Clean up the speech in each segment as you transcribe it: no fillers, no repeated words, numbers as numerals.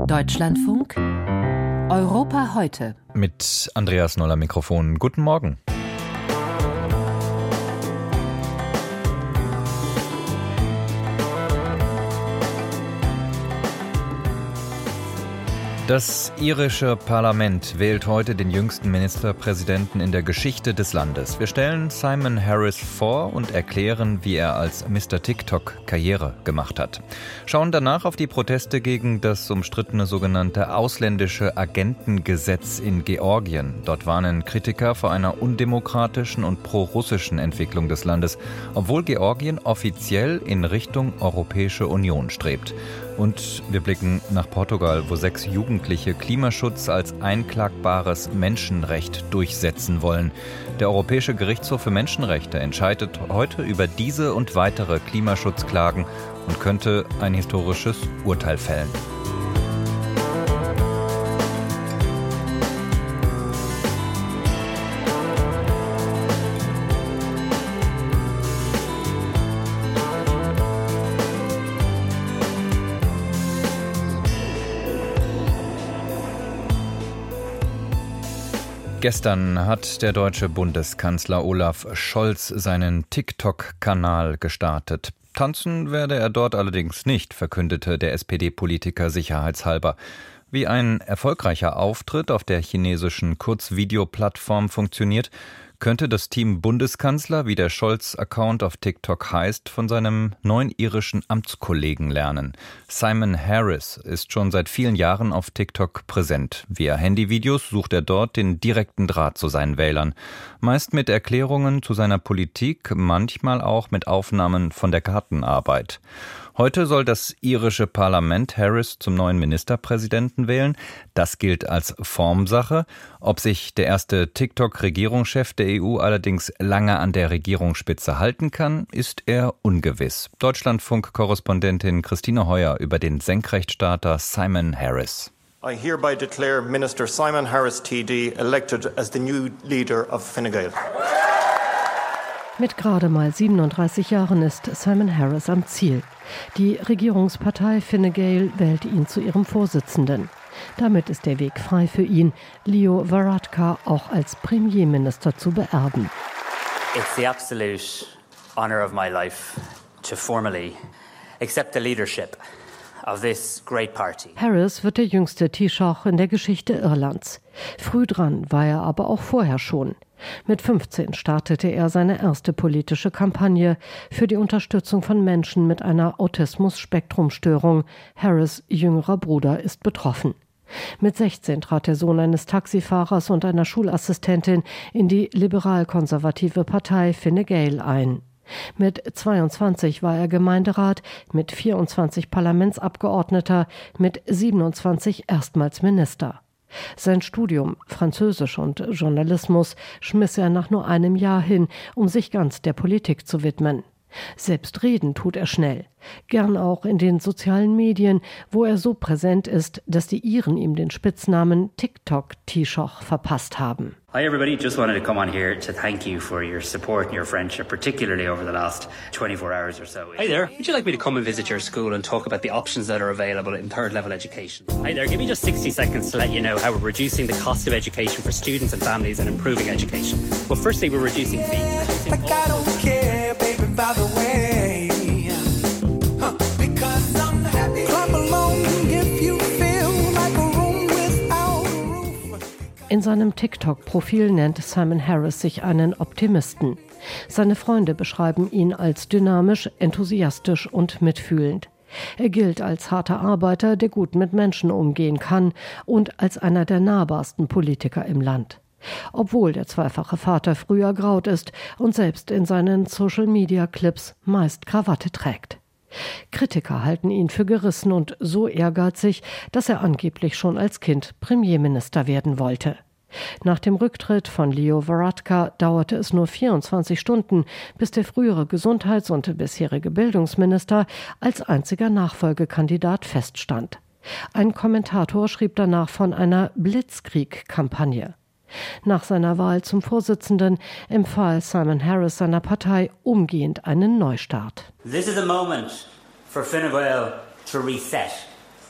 Deutschlandfunk Europa heute. Mit Andreas Noller Mikrofon. Guten Morgen. Das irische Parlament wählt heute den jüngsten Ministerpräsidenten in der Geschichte des Landes. Wir stellen Simon Harris vor und erklären, wie er als Mr. TikTok Karriere gemacht hat. Schauen danach auf die Proteste gegen das umstrittene sogenannte ausländische Agentengesetz in Georgien. Dort warnen Kritiker vor einer undemokratischen und pro-russischen Entwicklung des Landes, obwohl Georgien offiziell in Richtung Europäische Union strebt. Und wir blicken nach Portugal, wo 6 Jugendliche Klimaschutz als einklagbares Menschenrecht durchsetzen wollen. Der Europäische Gerichtshof für Menschenrechte entscheidet heute über diese und weitere Klimaschutzklagen und könnte ein historisches Urteil fällen. Gestern hat der deutsche Bundeskanzler Olaf Scholz seinen TikTok-Kanal gestartet. Tanzen werde er dort allerdings nicht, verkündete der SPD-Politiker sicherheitshalber. Wie ein erfolgreicher Auftritt auf der chinesischen Kurzvideoplattform funktioniert, könnte das Team Bundeskanzler, wie der Scholz-Account auf TikTok heißt, von seinem neuen irischen Amtskollegen lernen. Simon Harris ist schon seit vielen Jahren auf TikTok präsent. Via Handyvideos sucht er dort den direkten Draht zu seinen Wählern. Meist mit Erklärungen zu seiner Politik, manchmal auch mit Aufnahmen von der Gartenarbeit. Heute soll das irische Parlament Harris zum neuen Ministerpräsidenten wählen. Das gilt als Formsache. Ob sich der erste TikTok-Regierungschef der EU allerdings lange an der Regierungsspitze halten kann, ist eher ungewiss. Deutschlandfunk-Korrespondentin Christine Heuer über den Senkrechtstarter Simon Harris. I hereby declare Minister Simon Harris TD elected as the new leader of Fine Gael. Mit gerade mal 37 Jahren ist Simon Harris am Ziel. Die Regierungspartei Fine Gael wählte ihn zu ihrem Vorsitzenden. Damit ist der Weg frei für ihn, Leo Varadkar auch als Premierminister zu beerben. It's the absolute honor of my life to formally accept the leadership of this great party. Harris wird der jüngste Taoiseach in der Geschichte Irlands. Früh dran war er aber auch vorher schon. Mit 15 startete er seine erste politische Kampagne für die Unterstützung von Menschen mit einer Autismus-Spektrum-Störung. Harris' jüngerer Bruder ist betroffen. Mit 16 trat der Sohn eines Taxifahrers und einer Schulassistentin in die liberal-konservative Partei Fine Gael ein. Mit 22 war er Gemeinderat, mit 24 Parlamentsabgeordneter, mit 27 erstmals Minister. Sein Studium, Französisch und Journalismus, schmiss er nach nur einem Jahr hin, um sich ganz der Politik zu widmen. Selbst reden tut er schnell, gern auch in den sozialen Medien, wo er so präsent ist, dass die Iren ihm den Spitznamen TikTok-Taoiseach verpasst haben. Hi everybody, just wanted to come on here to thank you for your support and your friendship, particularly over the last 24 hours or so. Hi there, would you like me to come and visit your school and talk about the options that are available in third level education? Hi there, give me just 60 seconds to let you know how we're reducing the cost of education for students and families and improving education. Well, firstly, we're reducing fees. Like I don't care, baby, by the way. Because I'm happy. Clap along if you feel like a room without a roof. In seinem TikTok-Profil nennt Simon Harris sich einen Optimisten. Seine Freunde beschreiben ihn als dynamisch, enthusiastisch und mitfühlend. Er gilt als harter Arbeiter, der gut mit Menschen umgehen kann und als einer der nahbarsten Politiker im Land. Obwohl der zweifache Vater früh ergraut ist und selbst in seinen Social-Media-Clips meist Krawatte trägt. Kritiker halten ihn für gerissen und so ehrgeizig, dass er angeblich schon als Kind Premierminister werden wollte. Nach dem Rücktritt von Leo Varadkar dauerte es nur 24 Stunden, bis der frühere Gesundheits- und bisherige Bildungsminister als einziger Nachfolgekandidat feststand. Ein Kommentator schrieb danach von einer Blitzkrieg-Kampagne. Nach seiner Wahl zum Vorsitzenden empfahl Simon Harris seiner Partei umgehend einen Neustart. This is a moment for Fine Gael to reset.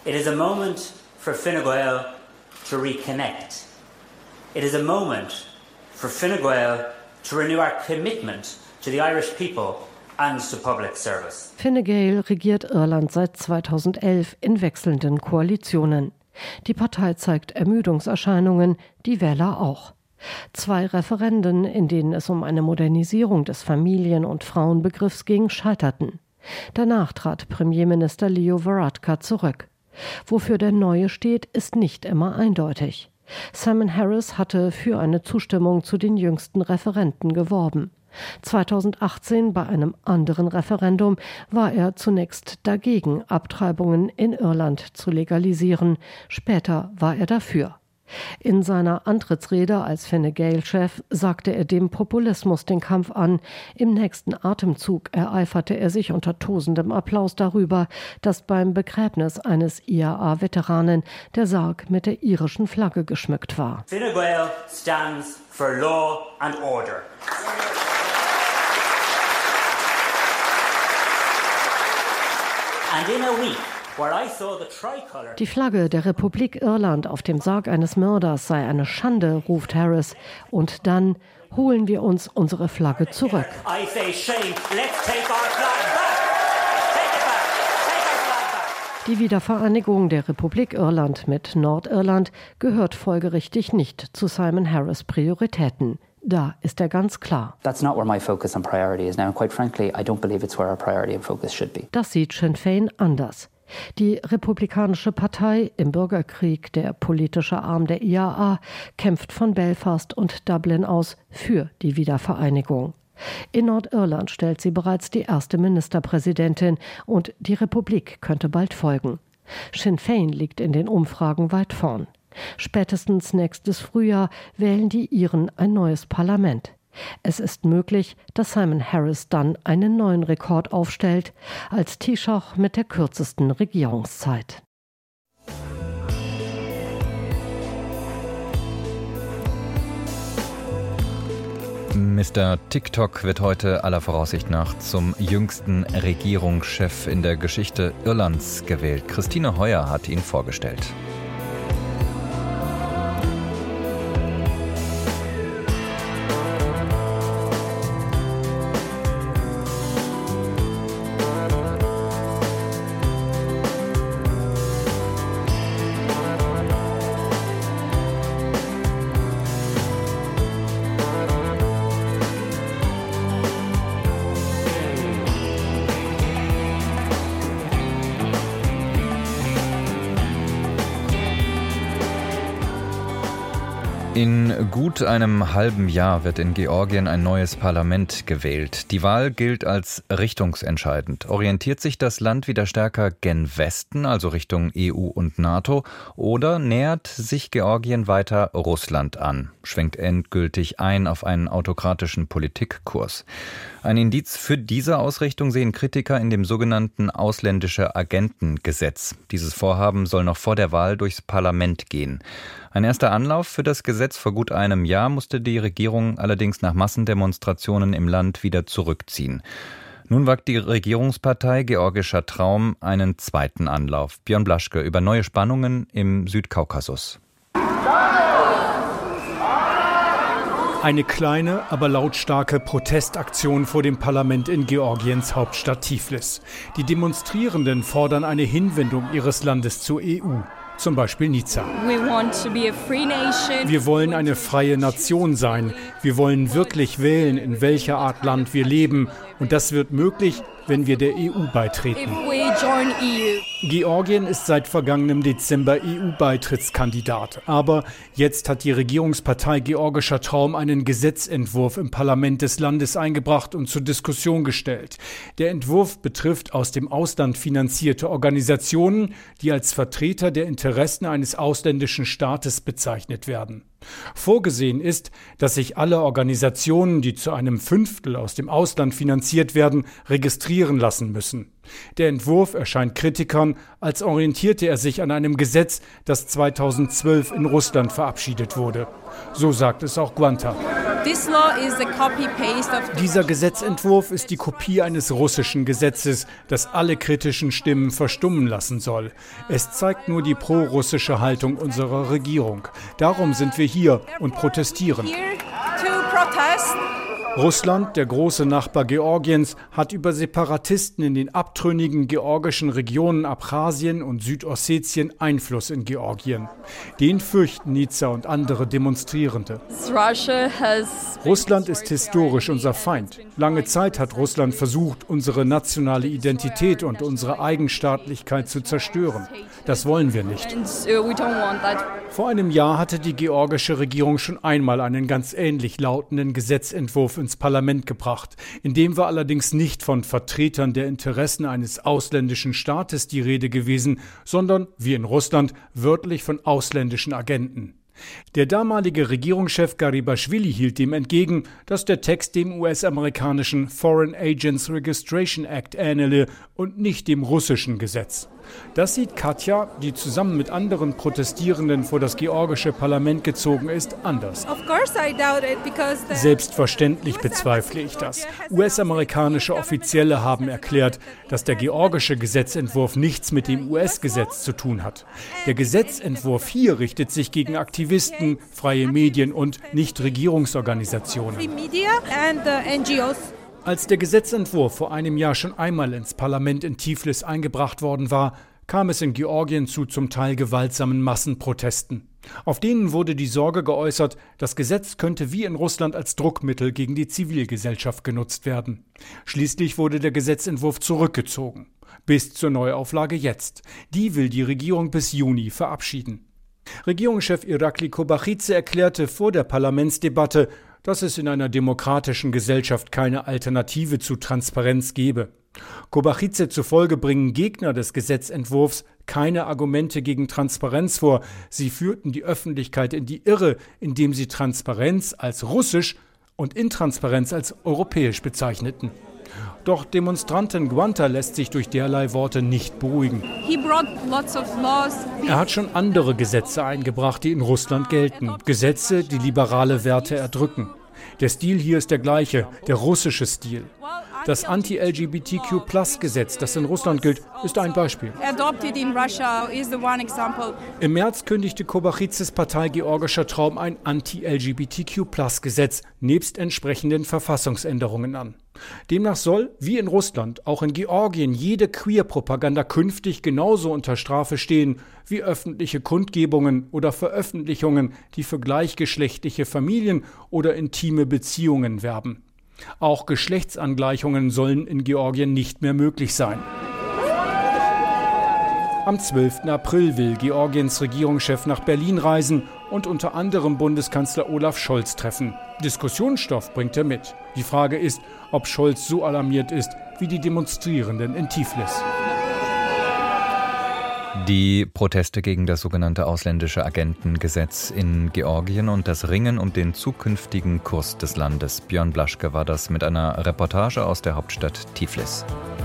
It is a moment for Fine Gael to reconnect. It is a moment for Fine Gael to renew our commitment to the Irish people and to public service. Fine Gael regiert Irland seit 2011 in wechselnden Koalitionen. Die Partei zeigt Ermüdungserscheinungen, die Wähler auch. 2 Referenden, in denen es um eine Modernisierung des Familien- und Frauenbegriffs ging, scheiterten. Danach trat Premierminister Leo Varadkar zurück. Wofür der Neue steht, ist nicht immer eindeutig. Simon Harris hatte für eine Zustimmung zu den jüngsten Referenden geworben. 2018 bei einem anderen Referendum war er zunächst dagegen, Abtreibungen in Irland zu legalisieren. Später war er dafür. In seiner Antrittsrede als Fine Gael-Chef sagte er dem Populismus den Kampf an. Im nächsten Atemzug ereiferte er sich unter tosendem Applaus darüber, dass beim Begräbnis eines IAA-Veteranen der Sarg mit der irischen Flagge geschmückt war. Fine Gael stands for law and order. And in a week, die Flagge der Republik Irland auf dem Sarg eines Mörders sei eine Schande, ruft Harris. Und dann holen wir uns unsere Flagge zurück. Die Wiedervereinigung der Republik Irland mit Nordirland gehört folgerichtig nicht zu Simon Harris' Prioritäten. Da ist er ganz klar. That's not where my focus and priority is now. And quite frankly, I don't believe it's where our priority and focus should be. Das sieht Sinn Féin anders. Die Republikanische Partei, im Bürgerkrieg der politische Arm der IAA, kämpft von Belfast und Dublin aus für die Wiedervereinigung. In Nordirland stellt sie bereits die erste Ministerpräsidentin und die Republik könnte bald folgen. Sinn Féin liegt in den Umfragen weit vorn. Spätestens nächstes Frühjahr wählen die Iren ein neues Parlament. Es ist möglich, dass Simon Harris dann einen neuen Rekord aufstellt, als Taoiseach mit der kürzesten Regierungszeit. Mr. TikTok wird heute aller Voraussicht nach zum jüngsten Regierungschef in der Geschichte Irlands gewählt. Christine Heuer hat ihn vorgestellt. In gut einem halben Jahr wird in Georgien ein neues Parlament gewählt. Die Wahl gilt als richtungsentscheidend. Orientiert sich das Land wieder stärker gen Westen, also Richtung EU und NATO, oder nähert sich Georgien weiter Russland an, schwenkt endgültig ein auf einen autokratischen Politikkurs? Ein Indiz für diese Ausrichtung sehen Kritiker in dem sogenannten Ausländische Agentengesetz. Dieses Vorhaben soll noch vor der Wahl durchs Parlament gehen. Ein erster Anlauf für das Gesetz vor gut einem Jahr musste die Regierung allerdings nach Massendemonstrationen im Land wieder zurückziehen. Nun wagt die Regierungspartei Georgischer Traum einen zweiten Anlauf. Björn Blaschke über neue Spannungen im Südkaukasus. Eine kleine, aber lautstarke Protestaktion vor dem Parlament in Georgiens Hauptstadt Tiflis. Die Demonstrierenden fordern eine Hinwendung ihres Landes zur EU. Zum Beispiel Nizza. Wir wollen eine freie Nation sein. Wir wollen wirklich wählen, in welcher Art Land wir leben. Und das wird möglich, wenn wir der EU beitreten. Georgien ist seit vergangenem Dezember EU-Beitrittskandidat. Aber jetzt hat die Regierungspartei Georgischer Traum einen Gesetzentwurf im Parlament des Landes eingebracht und zur Diskussion gestellt. Der Entwurf betrifft aus dem Ausland finanzierte Organisationen, die als Vertreter der Interessen eines ausländischen Staates bezeichnet werden. Vorgesehen ist, dass sich alle Organisationen, die zu einem Fünftel aus dem Ausland finanziert werden, registrieren lassen müssen. Der Entwurf erscheint Kritikern, als orientierte er sich an einem Gesetz, das 2012 in Russland verabschiedet wurde. So sagt es auch Guanta. Dieser Gesetzentwurf ist die Kopie eines russischen Gesetzes, das alle kritischen Stimmen verstummen lassen soll. Es zeigt nur die pro-russische Haltung unserer Regierung. Darum sind wir hier und protestieren. Russland, der große Nachbar Georgiens, hat über Separatisten in den abtrünnigen georgischen Regionen Abchasien und Südossetien Einfluss in Georgien. Den fürchten Nizza und andere Demonstrierende. Russland ist historisch unser Feind. Lange Zeit hat Russland versucht, unsere nationale Identität und unsere Eigenstaatlichkeit zu zerstören. Das wollen wir nicht. Vor einem Jahr hatte die georgische Regierung schon einmal einen ganz ähnlich lautenden Gesetzentwurf ins Parlament gebracht. In dem war allerdings nicht von Vertretern der Interessen eines ausländischen Staates die Rede gewesen, sondern, wie in Russland, wörtlich von ausländischen Agenten. Der damalige Regierungschef Garibashvili hielt dem entgegen, dass der Text dem US-amerikanischen Foreign Agents Registration Act ähnele und nicht dem russischen Gesetz. Das sieht Katja, die zusammen mit anderen Protestierenden vor das georgische Parlament gezogen ist, anders. Selbstverständlich bezweifle ich das. US-amerikanische Offizielle haben erklärt, dass der georgische Gesetzentwurf nichts mit dem US-Gesetz zu tun hat. Der Gesetzentwurf hier richtet sich gegen Aktivisten, freie Medien und Nichtregierungsorganisationen. Als der Gesetzentwurf vor einem Jahr schon einmal ins Parlament in Tiflis eingebracht worden war, kam es in Georgien zu zum Teil gewaltsamen Massenprotesten. Auf denen wurde die Sorge geäußert, das Gesetz könnte wie in Russland als Druckmittel gegen die Zivilgesellschaft genutzt werden. Schließlich wurde der Gesetzentwurf zurückgezogen. Bis zur Neuauflage jetzt. Die will die Regierung bis Juni verabschieden. Regierungschef Irakli Kobachidze erklärte vor der Parlamentsdebatte, dass es in einer demokratischen Gesellschaft keine Alternative zu Transparenz gebe. Kobachidze zufolge bringen Gegner des Gesetzentwurfs keine Argumente gegen Transparenz vor. Sie führten die Öffentlichkeit in die Irre, indem sie Transparenz als russisch und Intransparenz als europäisch bezeichneten. Doch Demonstrantin Guanta lässt sich durch derlei Worte nicht beruhigen. Er hat schon andere Gesetze eingebracht, die in Russland gelten. Gesetze, die liberale Werte erdrücken. Der Stil hier ist der gleiche, der russische Stil. Das Anti-LGBTQ-Plus-Gesetz, das in Russland gilt, ist ein Beispiel. Im März kündigte Kobachidzes Partei Georgischer Traum ein Anti-LGBTQ-Plus-Gesetz nebst entsprechenden Verfassungsänderungen an. Demnach soll, wie in Russland, auch in Georgien jede Queer-Propaganda künftig genauso unter Strafe stehen wie öffentliche Kundgebungen oder Veröffentlichungen, die für gleichgeschlechtliche Familien oder intime Beziehungen werben. Auch Geschlechtsangleichungen sollen in Georgien nicht mehr möglich sein. Am 12. April will Georgiens Regierungschef nach Berlin reisen und unter anderem Bundeskanzler Olaf Scholz treffen. Diskussionsstoff bringt er mit. Die Frage ist, ob Scholz so alarmiert ist wie die Demonstrierenden in Tiflis. Die Proteste gegen das sogenannte ausländische Agentengesetz in Georgien und das Ringen um den zukünftigen Kurs des Landes. Björn Blaschke war das mit einer Reportage aus der Hauptstadt Tiflis.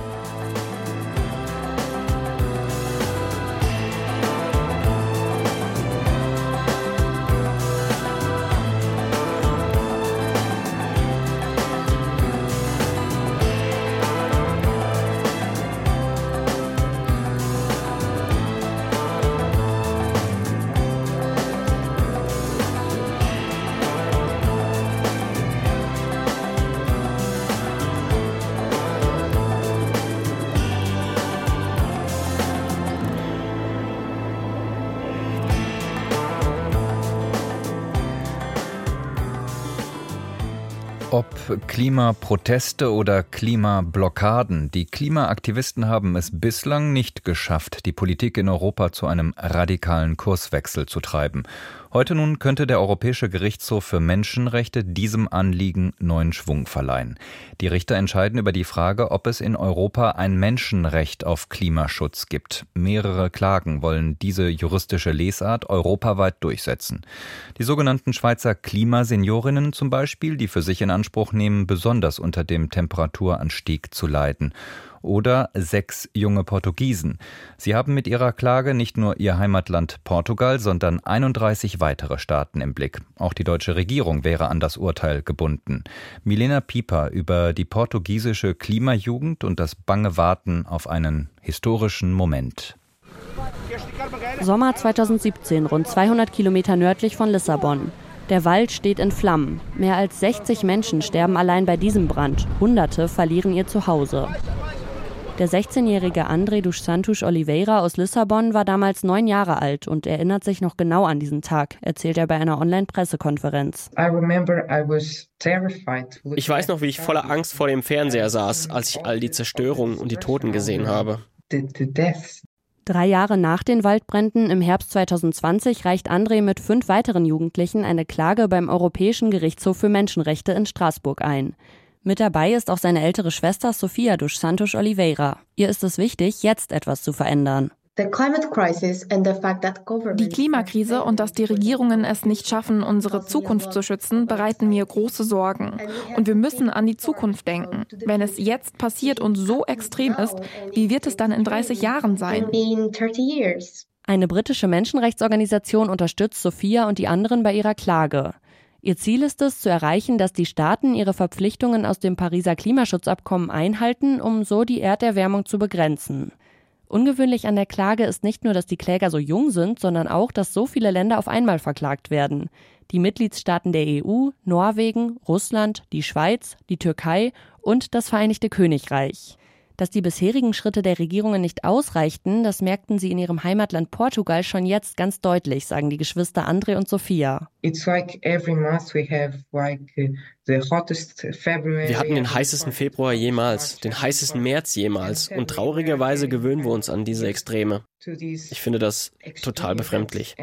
Ob Klimaproteste oder Klimablockaden, die Klimaaktivisten haben es bislang nicht geschafft, die Politik in Europa zu einem radikalen Kurswechsel zu treiben. Heute nun könnte der Europäische Gerichtshof für Menschenrechte diesem Anliegen neuen Schwung verleihen. Die Richter entscheiden über die Frage, ob es in Europa ein Menschenrecht auf Klimaschutz gibt. Mehrere Klagen wollen diese juristische Lesart europaweit durchsetzen. Die sogenannten Schweizer Klimaseniorinnen zum Beispiel, die für sich in Anspruch nehmen, besonders unter dem Temperaturanstieg zu leiden. Oder 6 junge Portugiesen. Sie haben mit ihrer Klage nicht nur ihr Heimatland Portugal, sondern 31 weitere Staaten im Blick. Auch die deutsche Regierung wäre an das Urteil gebunden. Milena Pieper über die portugiesische Klimajugend und das bange Warten auf einen historischen Moment. Sommer 2017, rund 200 Kilometer nördlich von Lissabon. Der Wald steht in Flammen. Mehr als 60 Menschen sterben allein bei diesem Brand. Hunderte verlieren ihr Zuhause. Der 16-jährige André dos Santos Oliveira aus Lissabon war damals 9 Jahre alt und erinnert sich noch genau an diesen Tag, erzählt er bei einer Online-Pressekonferenz. Ich weiß noch, wie ich voller Angst vor dem Fernseher saß, als ich all die Zerstörung und die Toten gesehen habe. 3 Jahre nach den Waldbränden im Herbst 2020 reicht André mit 5 weiteren Jugendlichen eine Klage beim Europäischen Gerichtshof für Menschenrechte in Straßburg ein. Mit dabei ist auch seine ältere Schwester Sofia dos Santos Oliveira. Ihr ist es wichtig, jetzt etwas zu verändern. Die Klimakrise und dass die Regierungen es nicht schaffen, unsere Zukunft zu schützen, bereiten mir große Sorgen. Und wir müssen an die Zukunft denken. Wenn es jetzt passiert und so extrem ist, wie wird es dann in 30 Jahren sein? Eine britische Menschenrechtsorganisation unterstützt Sofia und die anderen bei ihrer Klage. Ihr Ziel ist es, zu erreichen, dass die Staaten ihre Verpflichtungen aus dem Pariser Klimaschutzabkommen einhalten, um so die Erderwärmung zu begrenzen. Ungewöhnlich an der Klage ist nicht nur, dass die Kläger so jung sind, sondern auch, dass so viele Länder auf einmal verklagt werden. Die Mitgliedstaaten der EU, Norwegen, Russland, die Schweiz, die Türkei und das Vereinigte Königreich. Dass die bisherigen Schritte der Regierungen nicht ausreichten, das merkten sie in ihrem Heimatland Portugal schon jetzt ganz deutlich, sagen die Geschwister André und Sofia. Wir hatten den heißesten Februar jemals, den heißesten März jemals und traurigerweise gewöhnen wir uns an diese Extreme. Ich finde das total befremdlich.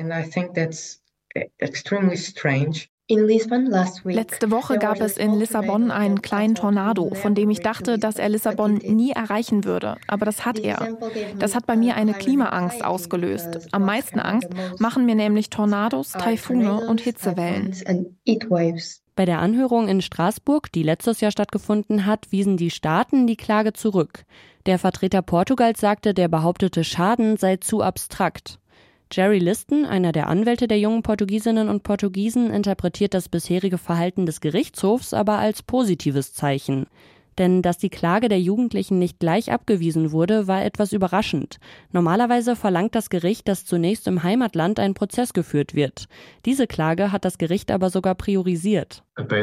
Letzte Woche gab es in Lissabon einen kleinen Tornado, von dem ich dachte, dass er Lissabon nie erreichen würde. Aber das hat er. Das hat bei mir eine Klimaangst ausgelöst. Am meisten Angst machen mir nämlich Tornados, Taifune und Hitzewellen. Bei der Anhörung in Straßburg, die letztes Jahr stattgefunden hat, wiesen die Staaten die Klage zurück. Der Vertreter Portugals sagte, der behauptete Schaden sei zu abstrakt. Jerry Liston, einer der Anwälte der jungen Portugiesinnen und Portugiesen, interpretiert das bisherige Verhalten des Gerichtshofs aber als positives Zeichen. Denn dass die Klage der Jugendlichen nicht gleich abgewiesen wurde, war etwas überraschend. Normalerweise verlangt das Gericht, dass zunächst im Heimatland ein Prozess geführt wird. Diese Klage hat das Gericht aber sogar priorisiert.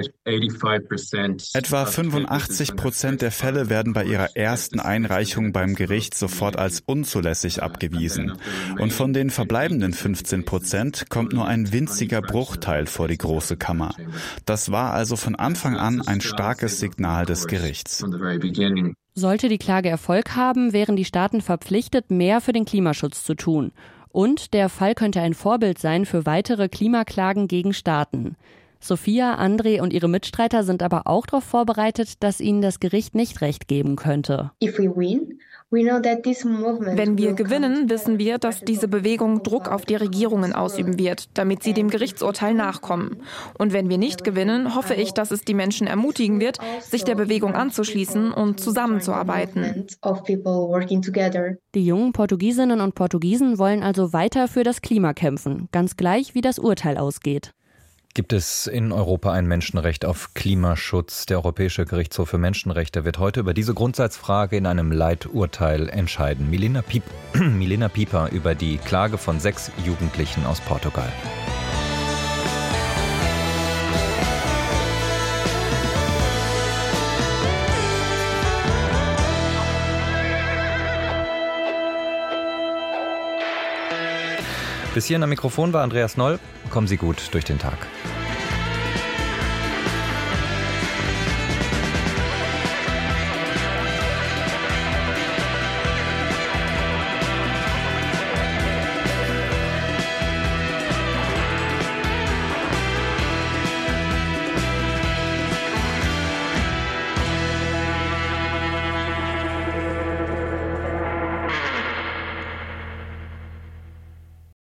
Etwa 85% der Fälle werden bei ihrer ersten Einreichung beim Gericht sofort als unzulässig abgewiesen. Und von den verbleibenden 15% kommt nur ein winziger Bruchteil vor die Große Kammer. Das war also von Anfang an ein starkes Signal des Gerichts. Sollte die Klage Erfolg haben, wären die Staaten verpflichtet, mehr für den Klimaschutz zu tun. Und der Fall könnte ein Vorbild sein für weitere Klimaklagen gegen Staaten. Sofia, André und ihre Mitstreiter sind aber auch darauf vorbereitet, dass ihnen das Gericht nicht recht geben könnte. Wenn wir gewinnen, wissen wir, dass diese Bewegung Druck auf die Regierungen ausüben wird, damit sie dem Gerichtsurteil nachkommen. Und wenn wir nicht gewinnen, hoffe ich, dass es die Menschen ermutigen wird, sich der Bewegung anzuschließen und zusammenzuarbeiten. Die jungen Portugiesinnen und Portugiesen wollen also weiter für das Klima kämpfen, ganz gleich, wie das Urteil ausgeht. Gibt es in Europa ein Menschenrecht auf Klimaschutz? Der Europäische Gerichtshof für Menschenrechte wird heute über diese Grundsatzfrage in einem Leiturteil entscheiden. Milena Pieper über die Klage von 6 Jugendlichen aus Portugal. Bis hierhin am Mikrofon war Andreas Noll. Kommen Sie gut durch den Tag.